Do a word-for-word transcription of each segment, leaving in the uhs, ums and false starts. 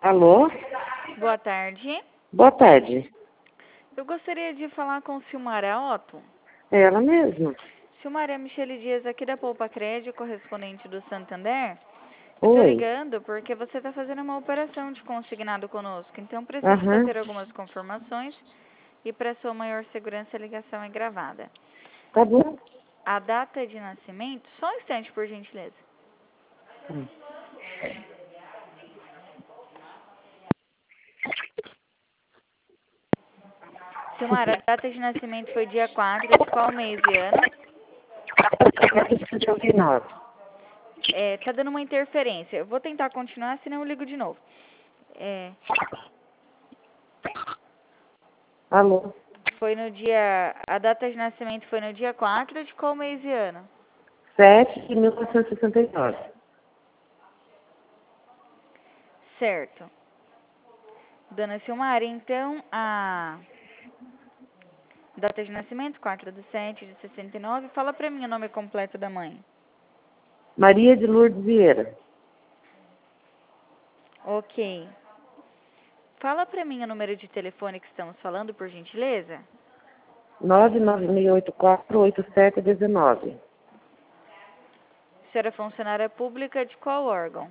Alô? Boa tarde. Boa tarde. Eu gostaria de falar com Silmara Otto. É ela mesma. Silmara, Michele Dias aqui da Poupa Crédito, correspondente do Santander. Eu tô Oi. ligando porque você está fazendo uma operação de consignado conosco. Então, preciso Aham. fazer algumas confirmações e para sua maior segurança a ligação é gravada. Tá bom. A data de nascimento, só um instante, por gentileza. Hum. Silmara, a data de nascimento foi dia quatro de qual mês e ano? sessenta e nove. É, tá dando uma interferência. Eu vou tentar continuar, senão eu ligo de novo. É, Alô? foi no dia... A data de nascimento foi no dia quatro de qual mês e ano? sete de mil novecentos e sessenta e nove. Certo. Dona Silmara, então a data de nascimento, quatro de sete de sessenta e nove. Fala pra mim o nome completo da mãe. Maria de Lourdes Vieira. Ok. Fala pra mim o número de telefone que estamos falando, por gentileza. nove nove seis oito quatro oito sete um nove. A senhora é funcionária pública de qual órgão?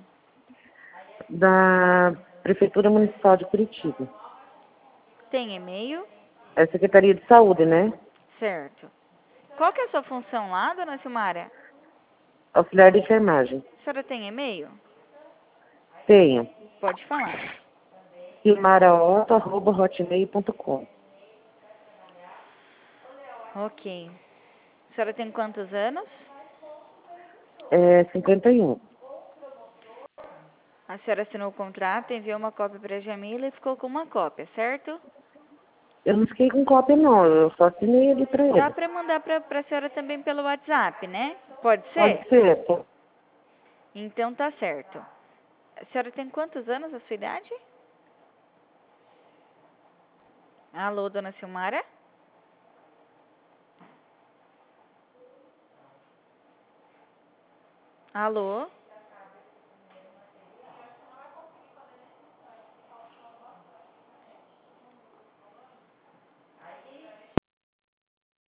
Da Prefeitura Municipal de Curitiba. Tem e-mail? É Secretaria de Saúde, né? Certo. Qual que é a sua função lá, dona Silmara? Auxiliar de enfermagem. A senhora tem e-mail? Tenho. Pode falar. silmaraotto arroba hotmail ponto com. Ok. A senhora tem quantos anos? É cinquenta e um. A senhora assinou o contrato, enviou uma cópia para a Jamila e ficou com uma cópia, certo? Eu não fiquei com cópia, não. Eu só assinei ali pra Dá ele. para mandar para a senhora também pelo WhatsApp, né? Pode ser? Pode ser. pô. Então tá certo. A senhora tem quantos anos, a sua idade? Alô, dona Silmara? Alô?